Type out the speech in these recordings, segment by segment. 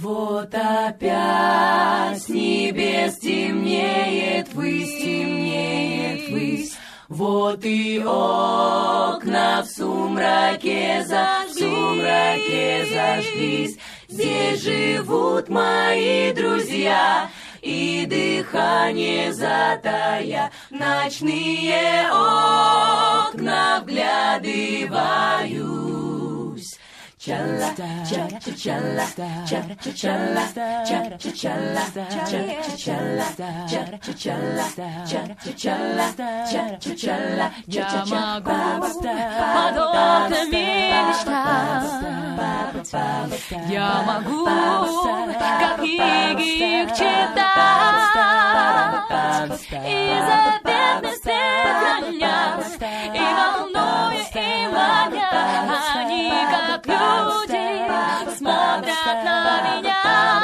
Вот опять с небес темнеет высь. Вот и окна в сумраке зажглись. Здесь живут мои друзья, и дыхание затая, ночные окна вглядываюсь. Чала, чала, чала, чала, чала, чала, чала, чала. Я могу под окнами мечтать, я могу как книги их читать, и заветный свет гонять, и волнуя, и маня, они как люди смотрят на меня,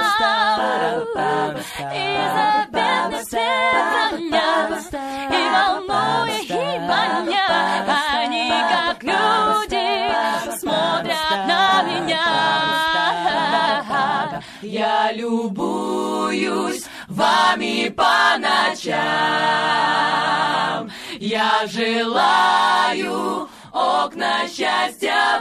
и заветный свет гонять, и волнуя, и маня, они как люди смотрят на меня. Я любуюсь вами по ночам, я желаю окна счастья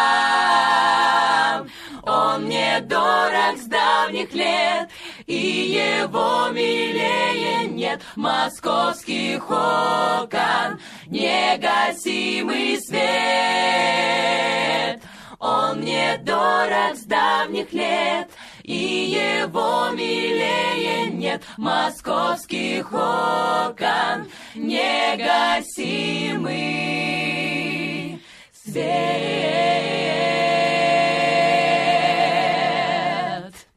вам. Он мне дорог с давних лет, и его милее нет. Московских окон негасимый свет. Он мне дорог с давних лет, и его милее нет. Московских окон негасимый свет.